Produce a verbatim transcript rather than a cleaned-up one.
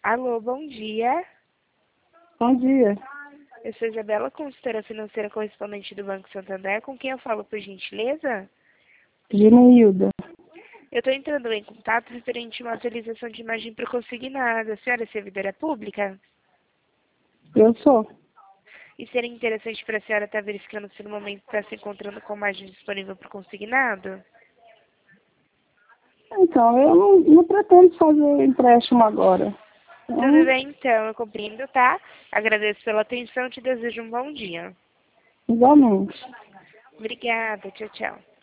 Alô, bom dia. Bom dia. Eu sou Isabela, consultora financeira correspondente do Banco Santander. Com quem eu falo, por gentileza? Gineilda. Eu estou entrando em contato referente a uma atualização de imagem para consignada. A senhora é servidora pública? Eu sou. E seria interessante para a senhora estar verificando se no momento está se encontrando com margem disponível para consignado? Então, eu não, não pretendo fazer empréstimo agora. Tudo Então, bem, então. Eu compreendo, tá? Agradeço pela atenção e te desejo um bom dia. igualmente. Obrigada. Tchau, tchau.